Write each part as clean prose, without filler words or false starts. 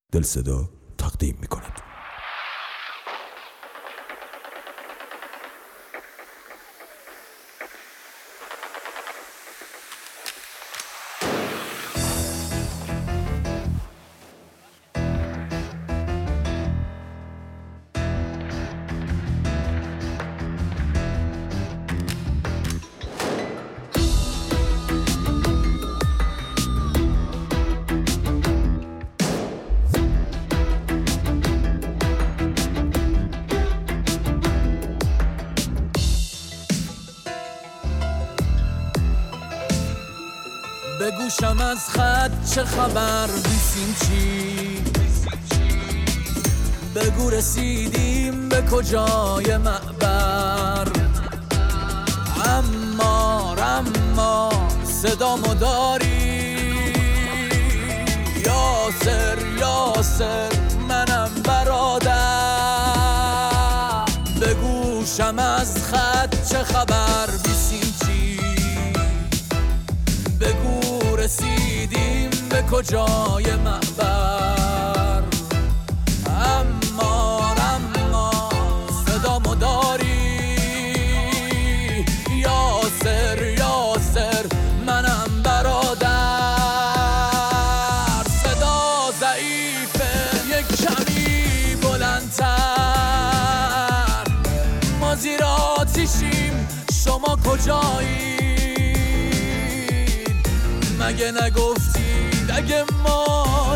دل صدا تقدیم می‌کند. بگوشم از خط چه خبر بیسیم چی، بگو رسیدیم به کجای معبر. اما صدامو داری یاسر یاسر منم برادر. بگوشم از خط چه خبر بیسیم چی، بگو رسیدیم به کجای معبر. اما صدامو داری یاسر یاسر منم برادر. صدا ضعیفه یک کمی بلندتر، ما زیر آتیشیم شما کجایی؟ مگه نگفتید اگه ما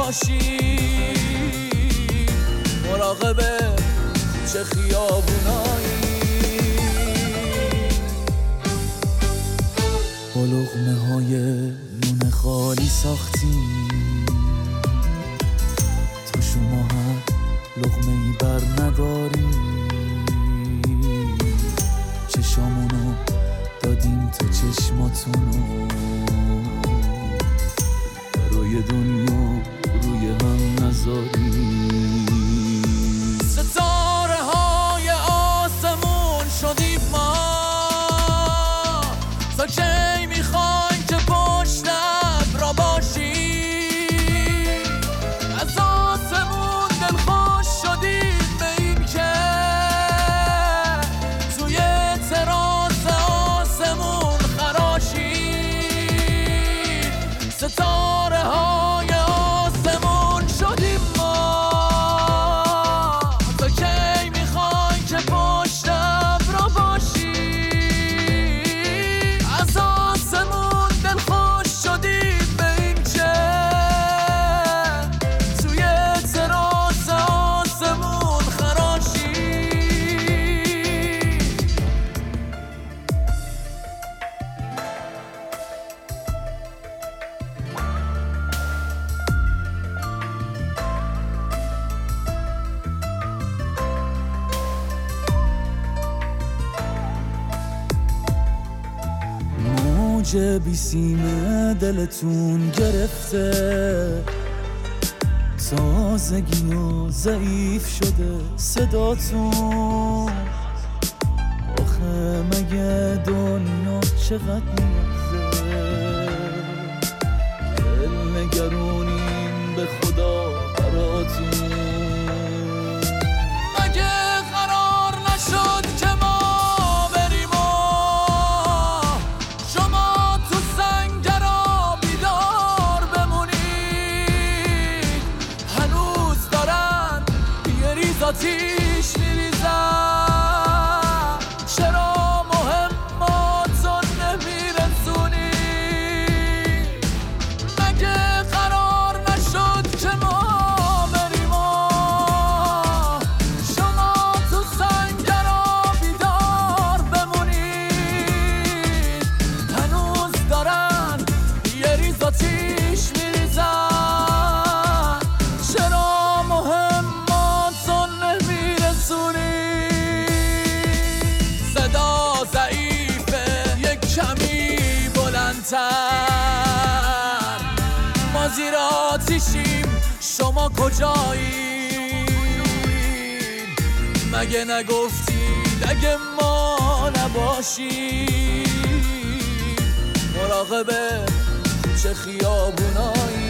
نباشیم مراقب چه خیابونایی؟ با لقمه های نون خالی ساختیم، تو شما هم لقمه ای بر نداریم. چشامونو دادیم تو چشماتونو، روی دنیا روی هم نذاریم. ستاره های آسمون شدیم ما، تا کی میخواین که پشت ابرا باشیم؟ از آسمون دلخوش شدیم به این که توی تراس آسمون خراشیم. ستاره های آسمون شدیم ما، تا کی میخواین که پشت ابرا باشیم؟ از آسمون دلخوش شدیم به این که توی تراس آسمون خراشیم. موج بیسیم دلتون گرفته، تازگی و ضعیف شده صداتون. آخه مگه دنیا چقدر میگذره، دل نگرونیم به خدا براتون. مگه قرار نشد که ما بریم و شما تو سنگرا بیدار بمونید؟ هنوز دارن یه ریز آتیش میریزن، چرا مهماتو نمیرسونید؟ مگه قرار نشد که ما بریم و شما تو سنگرا بیدار بمونید؟ هنوز دارن یه ریز آتیش میریزن، چرا مهماتو نمیرسونید؟ صدا ضعیفه یک کمی بلندتر، ما زیر آتیشیم شما کجایید؟ مگه نگفتید اگه ما نباشیم مراقب چه خیابونایی؟